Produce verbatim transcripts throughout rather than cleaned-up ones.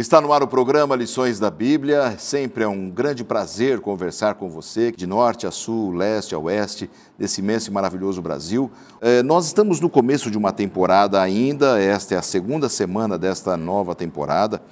Está no ar o programa Lições da Bíblia. Sempre é um grande prazer conversar com você, de norte a sul, leste a oeste, desse imenso e maravilhoso Brasil. Eh, nós estamos no começo de uma temporada ainda, esta é a segunda semana desta nova temporada,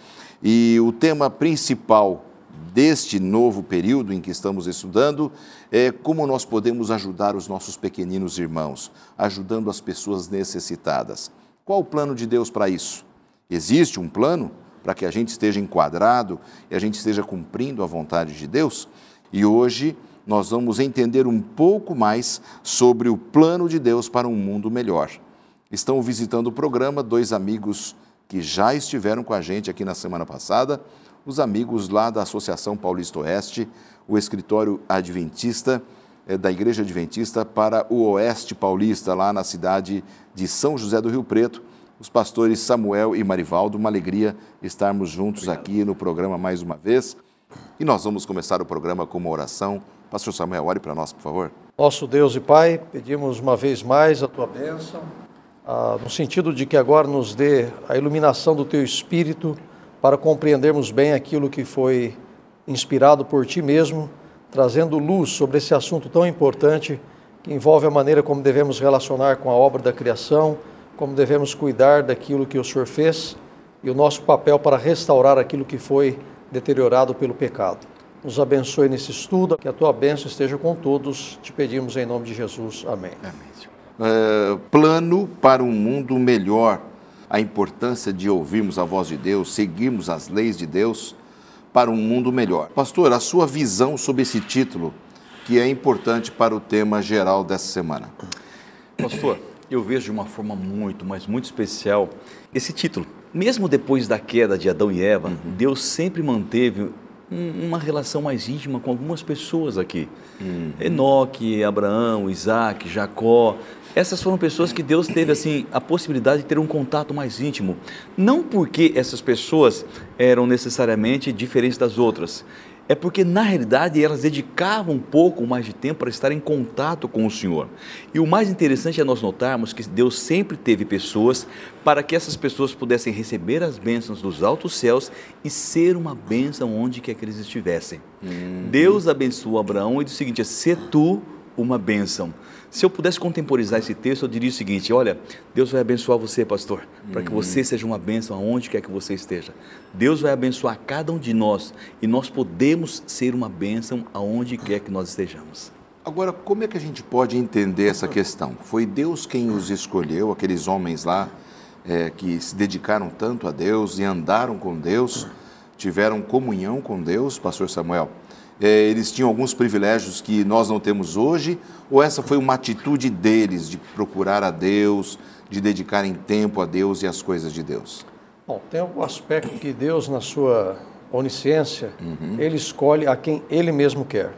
e o tema principal deste novo período em que estamos estudando é como nós podemos ajudar os nossos pequeninos irmãos, ajudando as pessoas necessitadas. Qual o plano de Deus para isso? Existe um plano para que a gente esteja enquadrado e a gente esteja cumprindo a vontade de Deus? E hoje nós vamos entender um pouco mais sobre o plano de Deus para um mundo melhor. Estão visitando o programa dois amigos que já estiveram com a gente aqui na semana passada, os amigos lá da Associação Paulista Oeste, o escritório adventista, eh, da Igreja Adventista para o Oeste Paulista, lá na cidade de São José do Rio Preto, os pastores Samuel e Marivaldo. Uma alegria estarmos juntos Obrigado. Aqui no programa mais uma vez. E nós vamos começar o programa com uma oração. Pastor Samuel, ore para nós, por favor. Nosso Deus e Pai, pedimos uma vez mais a Tua bênção, ah, no sentido de que agora nos dê a iluminação do Teu Espírito para compreendermos bem aquilo que foi inspirado por Ti mesmo, trazendo luz sobre esse assunto tão importante que envolve a maneira como devemos relacionar com a obra da criação, como devemos cuidar daquilo que o Senhor fez e o nosso papel para restaurar aquilo que foi deteriorado pelo pecado. Nos abençoe nesse estudo, que a Tua bênção esteja com todos, te pedimos em nome de Jesus. Amém. Amém. É, plano para um mundo melhor, a importância de ouvirmos a voz de Deus, seguirmos as leis de Deus para um mundo melhor. Pastor, a sua visão sobre esse título, que é importante para o tema geral dessa semana. Pastor, eu vejo de uma forma muito, mas muito especial esse título. Mesmo depois da queda de Adão e Eva, uhum. Deus sempre manteve um, uma relação mais íntima com algumas pessoas aqui. Uhum. Enoque, Abraão, Isaac, Jacó. Essas foram pessoas que Deus teve assim, a possibilidade de ter um contato mais íntimo. Não porque essas pessoas eram necessariamente diferentes das outras. É porque, na realidade, elas dedicavam um pouco mais de tempo para estar em contato com o Senhor. E o mais interessante é nós notarmos que Deus sempre teve pessoas para que essas pessoas pudessem receber as bênçãos dos altos céus e ser uma bênção onde quer que eles estivessem. Uhum. Deus abençoou Abraão e disse o seguinte: "Se tu uma bênção". Se eu pudesse contemporizar esse texto, eu diria o seguinte: olha, Deus vai abençoar você, pastor, para que você seja uma bênção aonde quer que você esteja. Deus vai abençoar cada um de nós e nós podemos ser uma bênção aonde quer que nós estejamos. Agora, como é que a gente pode entender essa questão? Foi Deus quem os escolheu, aqueles homens lá é, que se dedicaram tanto a Deus e andaram com Deus, tiveram comunhão com Deus, pastor Samuel? É, eles tinham alguns privilégios que nós não temos hoje, ou essa foi uma atitude deles de procurar a Deus, de dedicarem tempo a Deus e às coisas de Deus? Bom, tem o aspecto que Deus, na sua onisciência, uhum. Ele escolhe a quem Ele mesmo quer.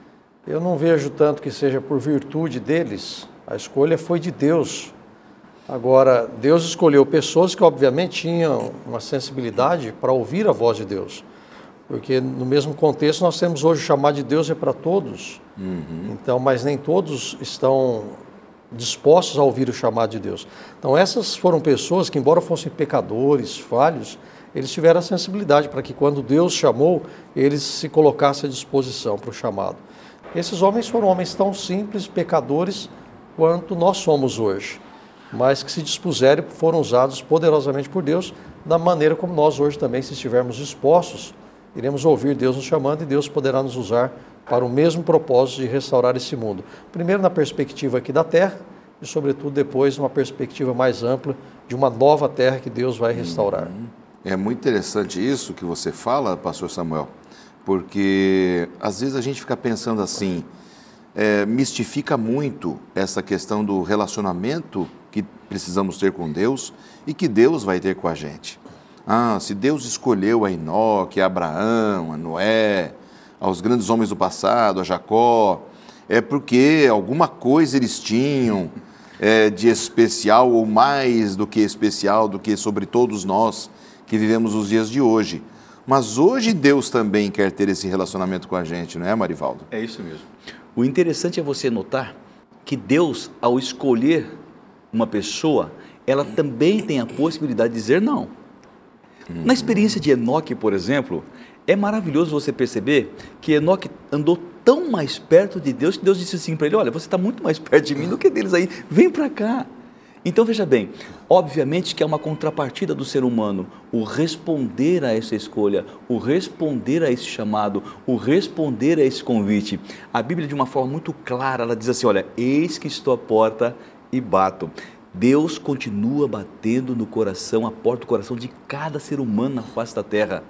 Eu não vejo tanto que seja por virtude deles, a escolha foi de Deus. Agora, Deus escolheu pessoas que obviamente tinham uma sensibilidade para ouvir a voz de Deus. Porque no mesmo contexto nós temos hoje o chamado de Deus é para todos, uhum. Então, mas nem todos estão dispostos a ouvir o chamado de Deus. Então essas foram pessoas que, embora fossem pecadores, falhos, eles tiveram a sensibilidade para que quando Deus chamou, eles se colocassem à disposição para o chamado. Esses homens foram homens tão simples, pecadores, quanto nós somos hoje, mas que se dispuseram e foram usados poderosamente por Deus, da maneira como nós hoje também, se estivermos dispostos, iremos ouvir Deus nos chamando e Deus poderá nos usar para o mesmo propósito de restaurar esse mundo. Primeiro na perspectiva aqui da terra e, sobretudo, depois numa perspectiva mais ampla de uma nova terra que Deus vai restaurar. É muito interessante isso que você fala, pastor Samuel, porque às vezes a gente fica pensando assim, é, mistifica muito essa questão do relacionamento que precisamos ter com Deus e que Deus vai ter com a gente. Ah, se Deus escolheu a Enoque, a Abraão, a Noé, aos grandes homens do passado, a Jacó, é porque alguma coisa eles tinham é, de especial ou mais do que especial do que sobre todos nós que vivemos os dias de hoje. Mas hoje Deus também quer ter esse relacionamento com a gente, não é, Marivaldo? É isso mesmo. O interessante é você notar que Deus, ao escolher uma pessoa, ela também tem a possibilidade de dizer não. Uhum. Na experiência de Enoque, por exemplo, é maravilhoso você perceber que Enoque andou tão mais perto de Deus que Deus disse assim para ele, olha, você está muito mais perto de mim do que deles aí, vem para cá. Então veja bem, obviamente que é uma contrapartida do ser humano, o responder a essa escolha, o responder a esse chamado, o responder a esse convite. A Bíblia de uma forma muito clara, ela diz assim, olha, eis que estou à porta e bato. Deus continua batendo no coração, a porta do coração de cada ser humano na face da terra.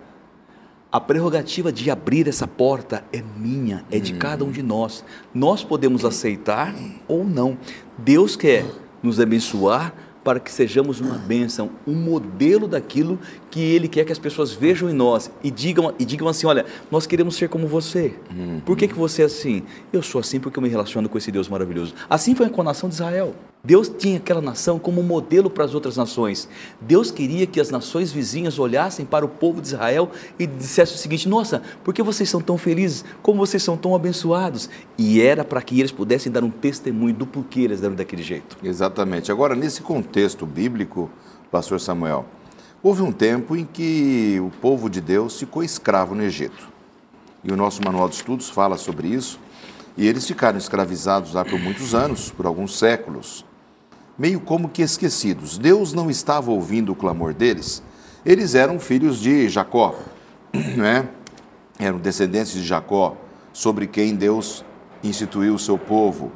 A prerrogativa de abrir essa porta é minha, é de cada um de nós. Nós podemos aceitar ou não. Deus quer nos abençoar para que sejamos uma bênção, um modelo daquilo que Ele quer que as pessoas vejam em nós e digam, e digam assim, olha, nós queremos ser como você. Uhum. Por que, que você é assim? Eu sou assim porque eu me relaciono com esse Deus maravilhoso. Assim foi com a nação de Israel. Deus tinha aquela nação como modelo para as outras nações. Deus queria que as nações vizinhas olhassem para o povo de Israel e dissessem o seguinte, nossa, por que vocês são tão felizes? Como vocês são tão abençoados? E era para que eles pudessem dar um testemunho do porquê eles eram daquele jeito. Exatamente. Agora, nesse contexto bíblico, pastor Samuel, houve um tempo em que o povo de Deus ficou escravo no Egito. E o nosso manual de estudos fala sobre isso. E eles ficaram escravizados lá por muitos anos, por alguns séculos, meio como que esquecidos. Deus não estava ouvindo o clamor deles. Eles eram filhos de Jacó, né? Eram descendentes de Jacó, sobre quem Deus instituiu o seu povo.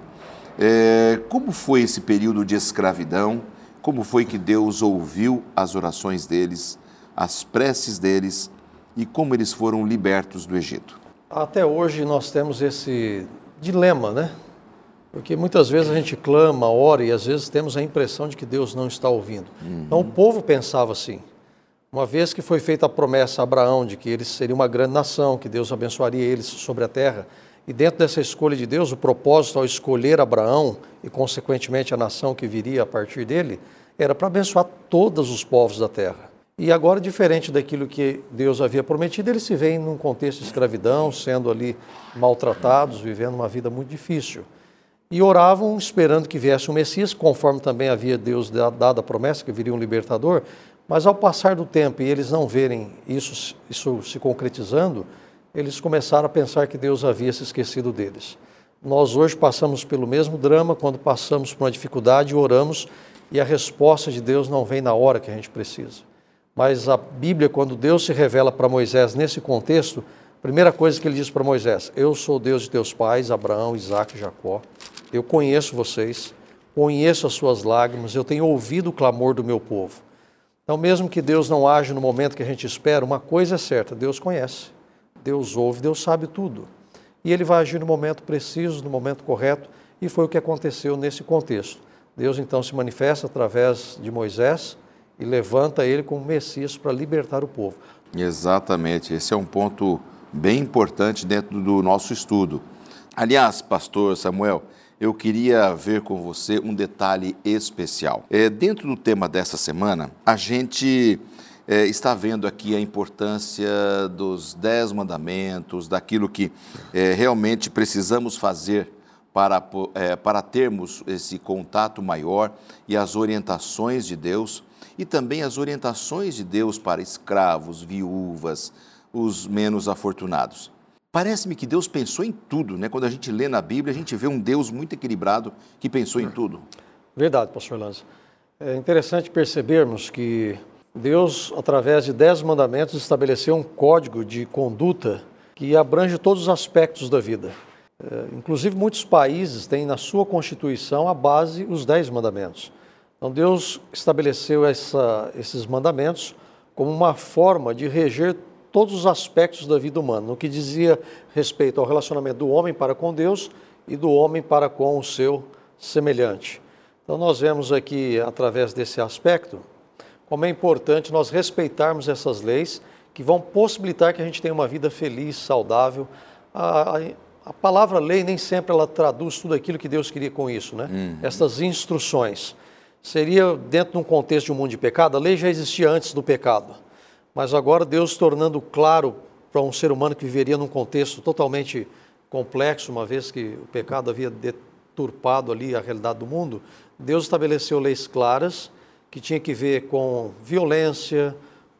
É, como foi esse período de escravidão? Como foi que Deus ouviu as orações deles, as preces deles e como eles foram libertos do Egito? Até hoje nós temos esse dilema, né? Porque muitas vezes a gente clama, ora e às vezes temos a impressão de que Deus não está ouvindo. Uhum. Então o povo pensava assim, uma vez que foi feita a promessa a Abraão de que eles seriam uma grande nação, que Deus abençoaria eles sobre a terra, e dentro dessa escolha de Deus, o propósito ao escolher Abraão e consequentemente a nação que viria a partir dele, era para abençoar todos os povos da terra. E agora, diferente daquilo que Deus havia prometido, eles se veem num contexto de escravidão, sendo ali maltratados, vivendo uma vida muito difícil. E oravam esperando que viesse o Messias, conforme também havia Deus dado a promessa que viria um libertador, mas ao passar do tempo e eles não verem isso, isso se concretizando, eles começaram a pensar que Deus havia se esquecido deles. Nós hoje passamos pelo mesmo drama quando passamos por uma dificuldade, oramos e a resposta de Deus não vem na hora que a gente precisa. Mas a Bíblia, quando Deus se revela para Moisés nesse contexto, a primeira coisa que ele diz para Moisés, eu sou o Deus de teus pais, Abraão, Isaque e Jacó, eu conheço vocês, conheço as suas lágrimas, eu tenho ouvido o clamor do meu povo. Então, mesmo que Deus não age no momento que a gente espera, uma coisa é certa, Deus conhece, Deus ouve, Deus sabe tudo. E Ele vai agir no momento preciso, no momento correto, e foi o que aconteceu nesse contexto. Deus então se manifesta através de Moisés e levanta ele como Messias para libertar o povo. Exatamente, esse é um ponto bem importante dentro do nosso estudo. Aliás, pastor Samuel, eu queria ver com você um detalhe especial. É, dentro do tema dessa semana, a gente é, está vendo aqui a importância dos dez mandamentos, daquilo que é, realmente precisamos fazer para, é, para termos esse contato maior e as orientações de Deus, e também as orientações de Deus para escravos, viúvas, os menos afortunados. Parece-me que Deus pensou em tudo, né? Quando a gente lê na Bíblia, a gente vê um Deus muito equilibrado que pensou em tudo. Verdade, pastor Lanza. É interessante percebermos que Deus, através de dez mandamentos, estabeleceu um código de conduta que abrange todos os aspectos da vida. É, inclusive, muitos países têm na sua Constituição a base os dez mandamentos. Então, Deus estabeleceu essa, esses mandamentos como uma forma de reger todos os aspectos da vida humana, no que dizia respeito ao relacionamento do homem para com Deus e do homem para com o seu semelhante. Então, nós vemos aqui, através desse aspecto, como é importante nós respeitarmos essas leis que vão possibilitar que a gente tenha uma vida feliz, saudável. A, a, a palavra lei nem sempre ela traduz tudo aquilo que Deus queria com isso, né? Uhum. Essas instruções. Seria dentro de um contexto de um mundo de pecado, a lei já existia antes do pecado. Mas agora Deus tornando claro para um ser humano que viveria num contexto totalmente complexo, uma vez que o pecado havia deturpado ali a realidade do mundo, Deus estabeleceu leis claras que tinha que ver com violência,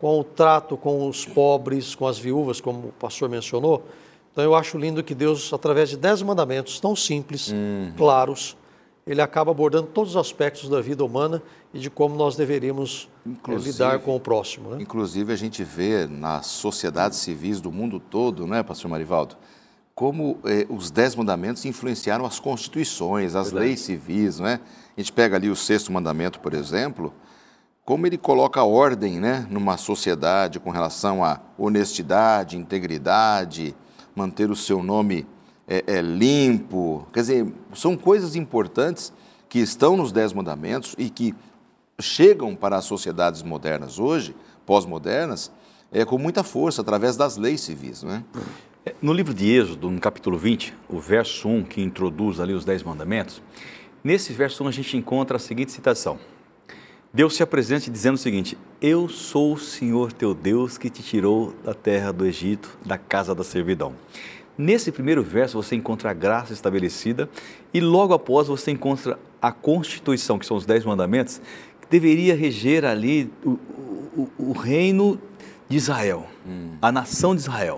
com o trato com os pobres, com as viúvas, como o pastor mencionou. Então eu acho lindo que Deus, através de dez mandamentos tão simples, uhum. claros, ele acaba abordando todos os aspectos da vida humana e de como nós deveríamos inclusive, lidar com o próximo. Né? Inclusive a gente vê nas sociedades civis do mundo todo, não é, pastor Marivaldo, como eh, os dez mandamentos influenciaram as constituições, as Verdade. leis civis, não é? A gente pega ali o sexto mandamento, por exemplo, como ele coloca ordem, né, numa sociedade com relação à honestidade, integridade, manter o seu nome é, é, limpo. Quer dizer, são coisas importantes que estão nos dez mandamentos e que chegam para as sociedades modernas hoje, pós-modernas, é, com muita força, através das leis civis, não é? No livro de Êxodo, no capítulo vinte, o verso um, que introduz ali os dez mandamentos, nesse verso um a gente encontra a seguinte citação. Deus se apresenta dizendo o seguinte: eu sou o Senhor teu Deus que te tirou da terra do Egito, da casa da servidão. Nesse primeiro verso você encontra a graça estabelecida e logo após você encontra a Constituição, que são os dez mandamentos, que deveria reger ali o, o, o reino de Israel, hum. a nação de Israel.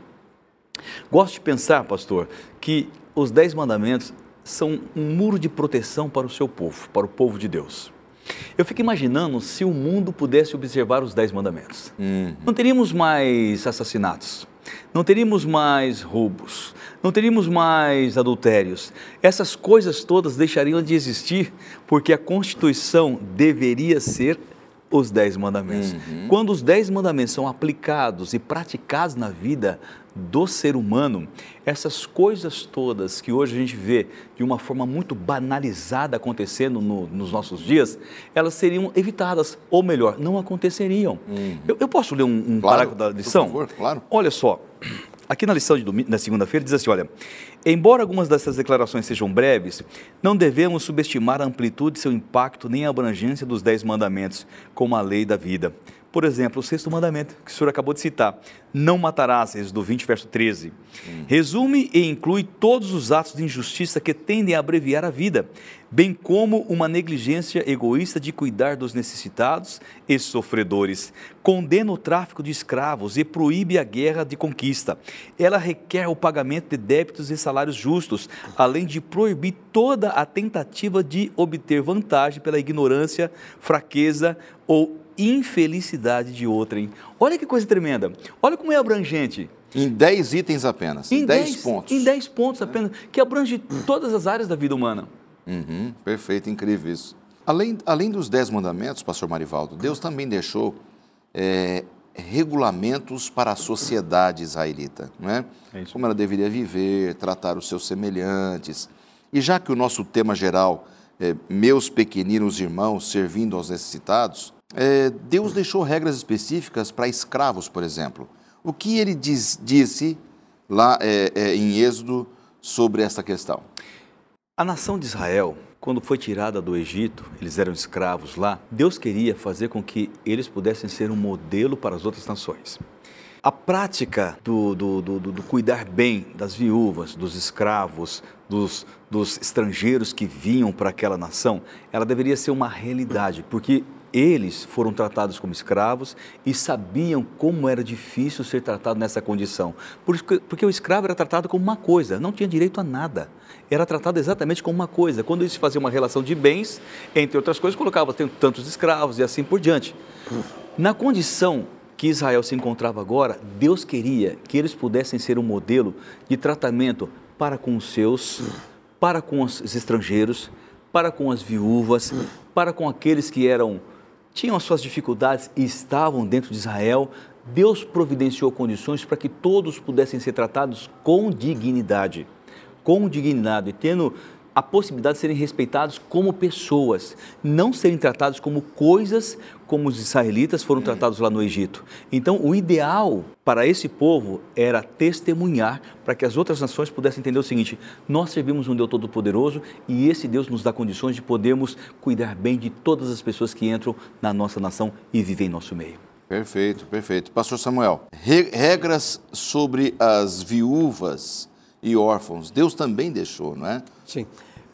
Gosto de pensar, pastor, que os dez mandamentos são um muro de proteção para o seu povo, para o povo de Deus. Eu fico imaginando se o mundo pudesse observar os dez mandamentos. Uhum. Não teríamos mais assassinatos, não teríamos mais roubos, não teríamos mais adultérios. Essas coisas todas deixariam de existir porque a Constituição deveria ser os dez mandamentos. Uhum. Quando os dez mandamentos são aplicados e praticados na vida do ser humano, essas coisas todas que hoje a gente vê de uma forma muito banalizada acontecendo no, nos nossos dias, elas seriam evitadas, ou melhor, não aconteceriam. Uhum. Eu, eu posso ler um, um claro, parágrafo da lição? Por favor, claro. Olha só, aqui na lição de domingo, na segunda-feira diz assim, olha, embora algumas dessas declarações sejam breves, não devemos subestimar a amplitude e seu impacto nem a abrangência dos dez mandamentos, como a lei da vida. Por exemplo, o sexto mandamento, que o senhor acabou de citar, não matarás, Êxodo vinte, verso treze. Hum. Resume e inclui todos os atos de injustiça que tendem a abreviar a vida, bem como uma negligência egoísta de cuidar dos necessitados e sofredores. Condena o tráfico de escravos e proíbe a guerra de conquista. Ela requer o pagamento de débitos e salários justos, além de proibir toda a tentativa de obter vantagem pela ignorância, fraqueza ou infelicidade de outrem. Olha que coisa tremenda. Olha como é abrangente. Em dez itens apenas, em dez pontos. Em dez pontos apenas, que abrange todas as áreas da vida humana. Uhum, perfeito, incrível isso. Além, além dos dez mandamentos, pastor Marivaldo, Deus também deixou é, regulamentos para a sociedade israelita, não é? É isso. Como ela deveria viver, tratar os seus semelhantes. E já que o nosso tema geral é meus pequeninos irmãos servindo aos necessitados, é, Deus deixou regras específicas para escravos, por exemplo. O que ele diz, disse lá é, é, em Êxodo sobre essa questão? A nação de Israel, quando foi tirada do Egito, eles eram escravos lá, Deus queria fazer com que eles pudessem ser um modelo para as outras nações. A prática do, do, do, do cuidar bem das viúvas, dos escravos, dos, dos estrangeiros que vinham para aquela nação, ela deveria ser uma realidade, porque eles foram tratados como escravos e sabiam como era difícil ser tratado nessa condição. Porque, porque o escravo era tratado como uma coisa, não tinha direito a nada. Era tratado exatamente como uma coisa. Quando eles faziam uma relação de bens, entre outras coisas, colocavam tantos escravos e assim por diante. Na condição que Israel se encontrava agora, Deus queria que eles pudessem ser um modelo de tratamento para com os seus, para com os estrangeiros, para com as viúvas, para com aqueles que eram... tinham as suas dificuldades e estavam dentro de Israel. Deus providenciou condições para que todos pudessem ser tratados com dignidade, com dignidade, tendo a possibilidade de serem respeitados como pessoas, não serem tratados como coisas, como os israelitas foram tratados lá no Egito. Então, o ideal para esse povo era testemunhar para que as outras nações pudessem entender o seguinte: nós servimos um Deus Todo-Poderoso e esse Deus nos dá condições de podermos cuidar bem de todas as pessoas que entram na nossa nação e vivem em nosso meio. Perfeito, perfeito. Pastor Samuel, regras sobre as viúvas e órfãos, Deus também deixou, não é? Sim.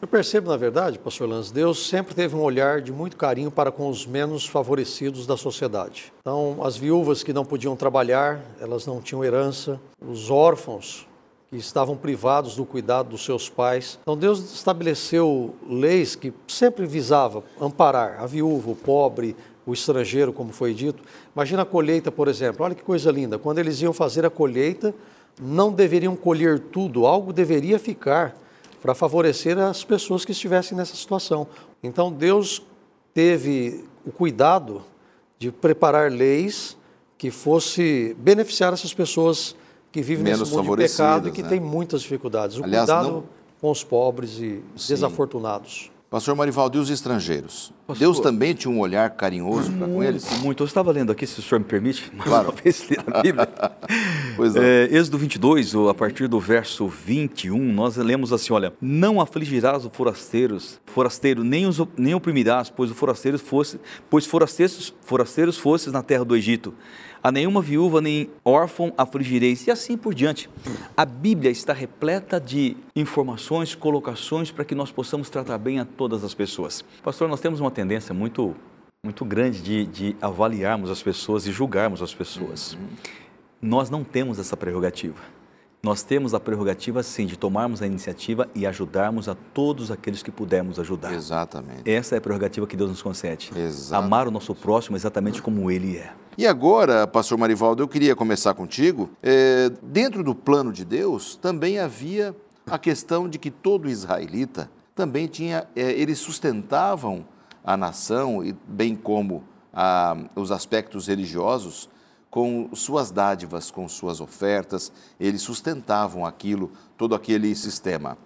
Eu percebo, na verdade, pastor Lanz, Deus sempre teve um olhar de muito carinho para com os menos favorecidos da sociedade. Então, as viúvas que não podiam trabalhar, elas não tinham herança, os órfãos que estavam privados do cuidado dos seus pais. Então, Deus estabeleceu leis que sempre visava amparar a viúva, o pobre, o estrangeiro, como foi dito. Imagina a colheita, por exemplo. Olha que coisa linda. Quando eles iam fazer a colheita, não deveriam colher tudo, algo deveria ficar para favorecer as pessoas que estivessem nessa situação. Então, Deus teve o cuidado de preparar leis que fosse beneficiar essas pessoas que vivem Menos nesse mundo de pecado e que né? têm muitas dificuldades. O Aliás, cuidado não... com os pobres e Sim. desafortunados. Pastor Marivaldo, e os estrangeiros? Pastor... Deus também tinha um olhar carinhoso para com eles? Muito. Eu estava lendo aqui, se o senhor me permite, mais claro. uma vez ler a Bíblia. Pois é. É, Êxodo vinte e dois, a partir do verso vinte e um, nós lemos assim, olha, não afligirás os forasteiros, forasteiro, nem, os, nem oprimirás, pois os forasteiros fosse, pois forasteiros, forasteiros fosses na terra do Egito. A nenhuma viúva nem órfão afligireis, e assim por diante. A Bíblia está repleta de informações, colocações para que nós possamos tratar bem a todas as pessoas. Pastor, nós temos uma tendência muito, muito grande de, de avaliarmos as pessoas e julgarmos as pessoas. Uhum. Nós não temos essa prerrogativa. Nós temos a prerrogativa, sim, de tomarmos a iniciativa e ajudarmos a todos aqueles que pudermos ajudar. Exatamente. Essa é a prerrogativa que Deus nos concede. Exatamente. Amar o nosso próximo exatamente como Ele é. E agora, pastor Marivaldo, eu queria começar contigo. É, dentro do plano de Deus, também havia a questão de que todo israelita também tinha, é, eles sustentavam a nação, e bem como a, os aspectos religiosos, com suas dádivas, com suas ofertas, eles sustentavam aquilo, todo aquele sistema.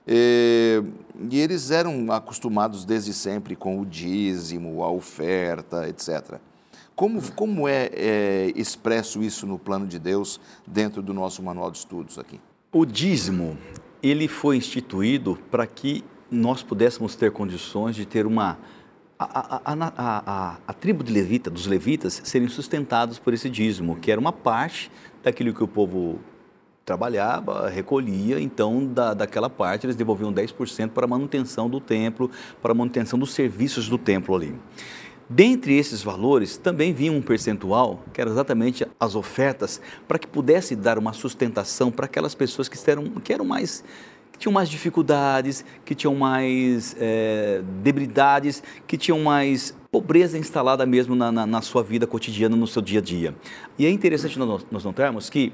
E, e eles eram acostumados desde sempre com o dízimo, a oferta, etcétera. Como, como é, é expresso isso no plano de Deus dentro do nosso manual de estudos aqui? O dízimo, ele foi instituído para que nós pudéssemos ter condições de ter uma... A, a, a, a, a tribo de levita, dos levitas, serem sustentados por esse dízimo, que era uma parte daquilo que o povo trabalhava, recolhia, então da, daquela parte eles devolviam dez por cento para a manutenção do templo, para a manutenção dos serviços do templo ali. Dentre esses valores, também vinha um percentual, que era exatamente as ofertas, para que pudesse dar uma sustentação para aquelas pessoas que eram, que eram mais... que tinham mais dificuldades, que tinham mais é, debilidades, que tinham mais pobreza instalada mesmo na, na, na sua vida cotidiana, no seu dia a dia. E é interessante nós, nós notarmos que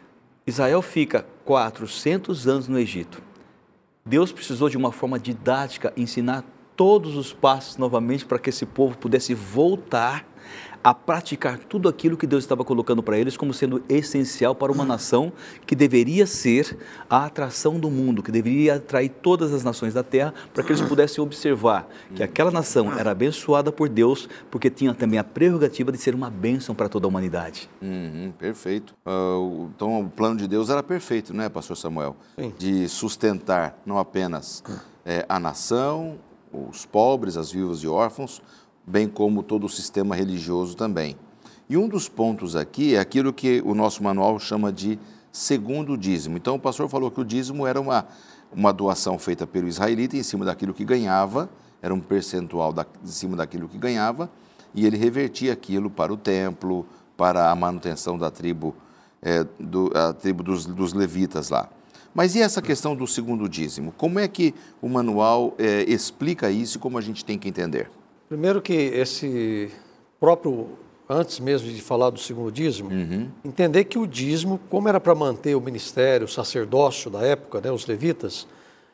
Israel fica quatrocentos anos no Egito. Deus precisou de uma forma didática ensinar todos os passos novamente para que esse povo pudesse voltar a praticar tudo aquilo que Deus estava colocando para eles como sendo essencial para uma nação que deveria ser a atração do mundo, que deveria atrair todas as nações da terra para que eles pudessem observar que aquela nação era abençoada por Deus porque tinha também a prerrogativa de ser uma bênção para toda a humanidade. Uhum, perfeito. Uh, então o plano de Deus era perfeito, né, pastor Samuel? Sim. De sustentar não apenas é, a nação, os pobres, as viúvas e órfãos, bem como todo o sistema religioso também. E um dos pontos aqui é aquilo que o nosso manual chama de segundo dízimo. Então, o pastor falou que o dízimo era uma, uma doação feita pelo israelita em cima daquilo que ganhava, era um percentual da, em cima daquilo que ganhava, e ele revertia aquilo para o templo, para a manutenção da tribo, é, do, a tribo dos, dos levitas lá. Mas e essa questão do segundo dízimo? Como é que o manual é, explica isso e como a gente tem que entender? Primeiro que esse próprio, antes mesmo de falar do segundo dízimo, uhum. entender que o dízimo, como era para manter o ministério, o sacerdócio da época, né, os levitas,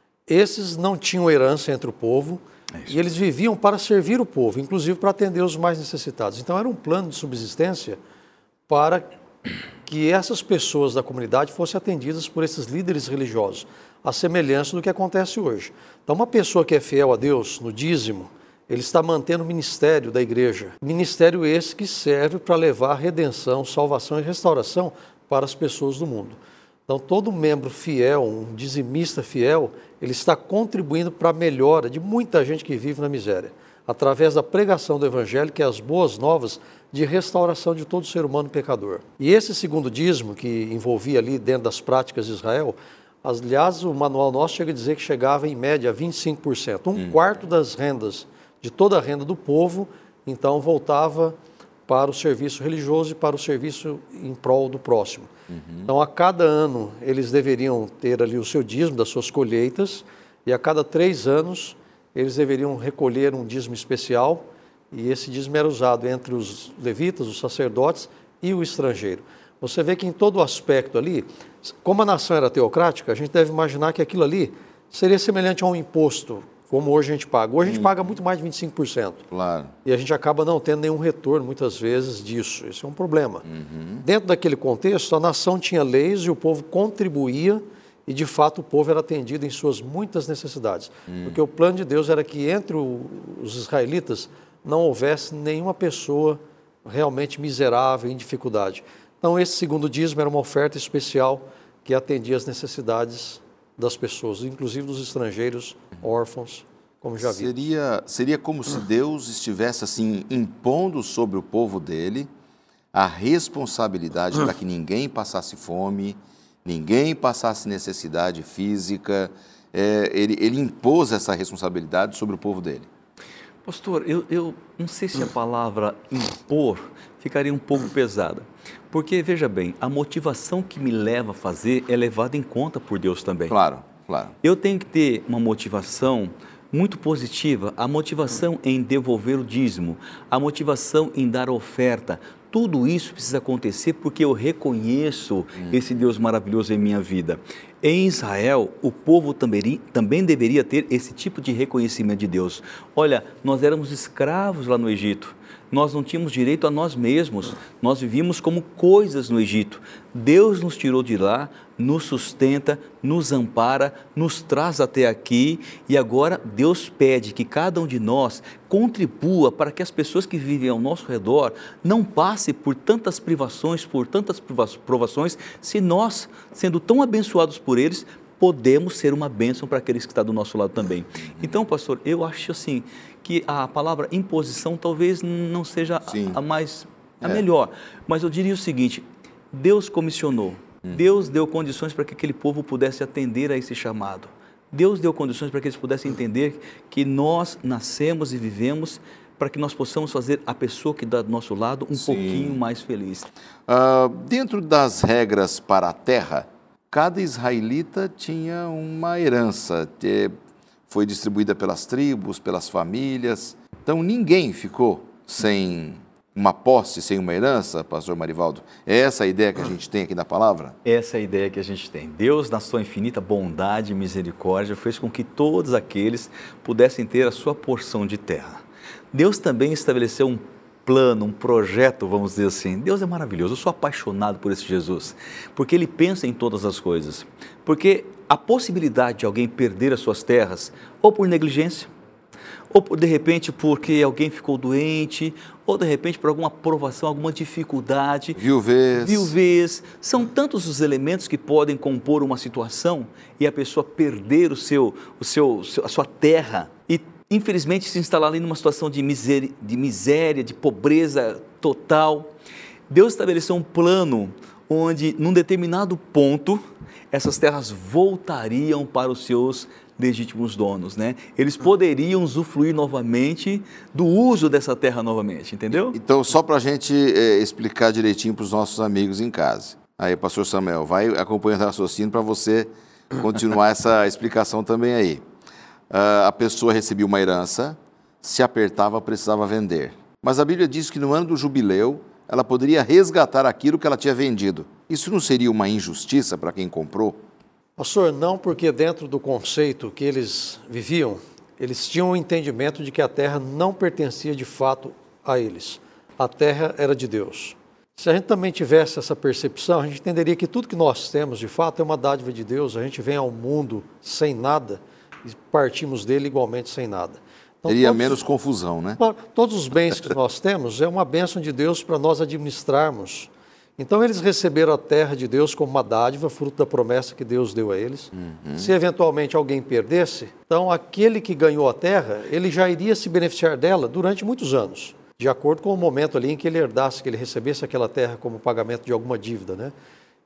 esses não tinham herança entre o povo é e eles viviam para servir o povo, inclusive para atender os mais necessitados. Então era um plano de subsistência para que essas pessoas da comunidade fossem atendidas por esses líderes religiosos, à semelhança do que acontece hoje. Então uma pessoa que é fiel a Deus no dízimo, ele está mantendo o ministério da igreja. Ministério esse que serve para levar redenção, salvação e restauração para as pessoas do mundo. Então, todo membro fiel, um dizimista fiel, ele está contribuindo para a melhora de muita gente que vive na miséria, através da pregação do evangelho, que é as boas novas de restauração de todo ser humano pecador. E esse segundo dízimo, que envolvia ali dentro das práticas de Israel, Aliás, o manual nosso chega a dizer que chegava em média a vinte e cinco por cento. Um hum. quarto das rendas, de toda a renda do povo, então voltava para o serviço religioso e para o serviço em prol do próximo. Uhum. Então, a cada ano, eles deveriam ter ali o seu dízimo das suas colheitas, e a cada três anos, eles deveriam recolher um dízimo especial, e esse dízimo era usado entre os levitas, os sacerdotes e o estrangeiro. Você vê que em todo o aspecto ali, como a nação era teocrática, a gente deve imaginar que aquilo ali seria semelhante a um imposto, como hoje a gente paga. Hoje a gente hum. paga muito mais de vinte e cinco por cento. Claro. E a gente acaba não tendo nenhum retorno, muitas vezes, disso. Isso é um problema. Uhum. Dentro daquele contexto, a nação tinha leis e o povo contribuía, e de fato o povo era atendido em suas muitas necessidades. Hum. Porque o plano de Deus era que entre o, os israelitas não houvesse nenhuma pessoa realmente miserável, em dificuldade. Então, esse segundo dízimo era uma oferta especial que atendia as necessidades das pessoas, inclusive dos estrangeiros, órfãos, como já vi. Seria, seria como se Deus estivesse assim impondo sobre o povo dele a responsabilidade para que ninguém passasse fome, ninguém passasse necessidade física. É, ele, ele impôs essa responsabilidade sobre o povo dele. Pastor, eu, eu não sei se a palavra impor ficaria um pouco pesada. Porque, veja bem, a motivação que me leva a fazer é levada em conta por Deus também. Claro, claro. Eu tenho que ter uma motivação muito positiva, a motivação em devolver o dízimo, a motivação em dar oferta. Tudo isso precisa acontecer porque eu reconheço hum. esse Deus maravilhoso em minha vida. Em Israel, o povo também, também deveria ter esse tipo de reconhecimento de Deus. Olha, nós éramos escravos lá no Egito. Nós não tínhamos direito a nós mesmos, nós vivíamos como coisas no Egito. Deus nos tirou de lá, nos sustenta, nos ampara, nos traz até aqui, e agora Deus pede que cada um de nós contribua para que as pessoas que vivem ao nosso redor não passem por tantas privações, por tantas provações, se nós, sendo tão abençoados por eles, podemos ser uma bênção para aqueles que estão do nosso lado também. Então, pastor, eu acho assim que a palavra imposição talvez não seja a, a mais a é. melhor, mas eu diria o seguinte: Deus comissionou, hum. Deus deu condições para que aquele povo pudesse atender a esse chamado. Deus deu condições para que eles pudessem entender que nós nascemos e vivemos para que nós possamos fazer a pessoa que está do nosso lado um Sim. pouquinho mais feliz. Uh, dentro das regras para a terra, cada israelita tinha uma herança, que foi distribuída pelas tribos, pelas famílias. Então, ninguém ficou sem uma posse, sem uma herança, pastor Marivaldo? É essa a ideia que a gente tem aqui na palavra? Essa é a ideia que a gente tem. Deus, na sua infinita bondade e misericórdia, fez com que todos aqueles pudessem ter a sua porção de terra. Deus também estabeleceu um plano, um projeto, vamos dizer assim. Deus é maravilhoso, eu sou apaixonado por esse Jesus, porque Ele pensa em todas as coisas. Porque a possibilidade de alguém perder as suas terras, ou por negligência, ou de repente porque alguém ficou doente, ou de repente por alguma provação, alguma dificuldade. Viuvez. Viuvez. São tantos os elementos que podem compor uma situação e a pessoa perder o seu, o seu, a sua terra e infelizmente se instalar ali numa situação de miséria, de miséria, de pobreza total. Deus estabeleceu um plano onde, num determinado ponto, essas terras voltariam para os seus legítimos donos, né? Eles poderiam usufruir novamente do uso dessa terra novamente, entendeu? Então, só para a gente é, explicar direitinho para os nossos amigos em casa. Aí, pastor Samuel, vai acompanhando o raciocínio para você continuar essa explicação também aí. Uh, a pessoa recebia uma herança, se apertava, precisava vender. Mas a Bíblia diz que no ano do jubileu, ela poderia resgatar aquilo que ela tinha vendido. Isso não seria uma injustiça para quem comprou? Pastor, não, porque dentro do conceito que eles viviam, eles tinham o entendimento de que a terra não pertencia de fato a eles. A terra era de Deus. Se a gente também tivesse essa percepção, a gente entenderia que tudo que nós temos, de fato, é uma dádiva de Deus. A gente vem ao mundo sem nada e partimos dele igualmente sem nada. Então, teria todos, menos confusão, né? Todos os bens que nós temos é uma bênção de Deus para nós administrarmos. Então, eles receberam a terra de Deus como uma dádiva, fruto da promessa que Deus deu a eles. Uhum. Se eventualmente alguém perdesse, então aquele que ganhou a terra, ele já iria se beneficiar dela durante muitos anos, de acordo com o momento ali em que ele herdasse, que ele recebesse aquela terra como pagamento de alguma dívida, né?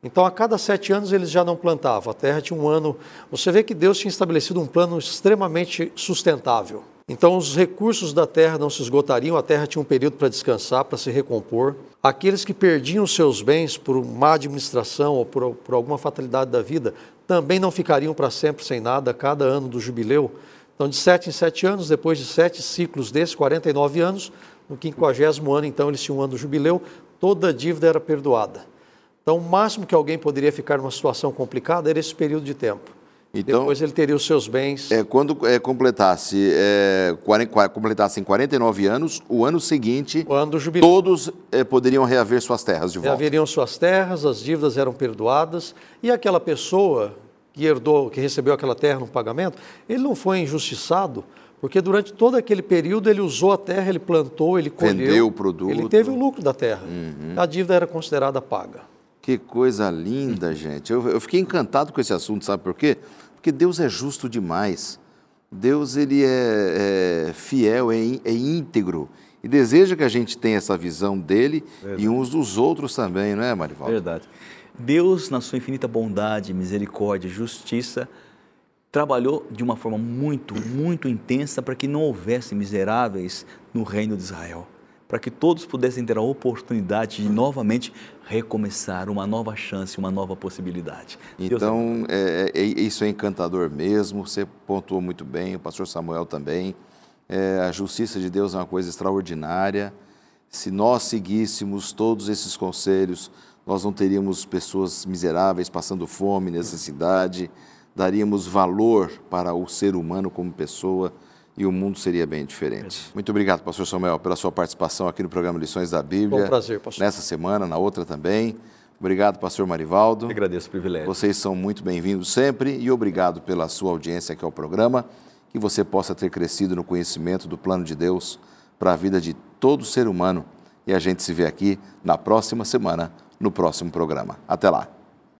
Então, a cada sete anos eles já não plantavam. A terra tinha um ano... Você vê que Deus tinha estabelecido um plano extremamente sustentável. Então, os recursos da terra não se esgotariam, a terra tinha um período para descansar, para se recompor. Aqueles que perdiam seus bens por má administração ou por, por alguma fatalidade da vida, também não ficariam para sempre sem nada a cada ano do jubileu. Então, de sete em sete anos, depois de sete ciclos desses, quarenta e nove anos, no quinquagésimo ano, então, eles tinham um ano do jubileu, toda a dívida era perdoada. Então, o máximo que alguém poderia ficar numa situação complicada era esse período de tempo. Então, depois ele teria os seus bens. É, quando é, completasse, é, quarenta, completasse em quarenta e nove anos, o ano seguinte, o ano do jubileu, todos é, poderiam reaver suas terras de volta. Reaveriam suas terras, as dívidas eram perdoadas, e aquela pessoa que herdou, que recebeu aquela terra no pagamento, ele não foi injustiçado, porque durante todo aquele período ele usou a terra, ele plantou, ele colheu. Vendeu o produto. Ele teve o lucro da terra. Uhum. A dívida era considerada paga. Que coisa linda, gente. Eu, eu fiquei encantado com esse assunto, sabe por quê? Porque Deus é justo demais. Deus, ele é, é fiel, é, é íntegro. E deseja que a gente tenha essa visão dele Verdade. E uns dos outros também, não é, Marivaldo? Verdade. Deus, na sua infinita bondade, misericórdia e justiça, trabalhou de uma forma muito, muito intensa para que não houvesse miseráveis no reino de Israel. Para que todos pudessem ter a oportunidade de novamente recomeçar, uma nova chance, uma nova possibilidade. Então, é, é, isso é encantador mesmo, você pontuou muito bem, o pastor Samuel também. É, a justiça de Deus é uma coisa extraordinária. Se nós seguíssemos todos esses conselhos, nós não teríamos pessoas miseráveis passando fome, necessidade, daríamos valor para o ser humano como pessoa, e o mundo seria bem diferente. Muito obrigado, pastor Samuel, pela sua participação aqui no programa Lições da Bíblia. Bom prazer, pastor. Nessa semana, na outra também. Obrigado, pastor Marivaldo. Eu agradeço o privilégio. Vocês são muito bem-vindos sempre e obrigado pela sua audiência aqui ao programa. Que você possa ter crescido no conhecimento do plano de Deus para a vida de todo ser humano. E a gente se vê aqui na próxima semana, no próximo programa. Até lá.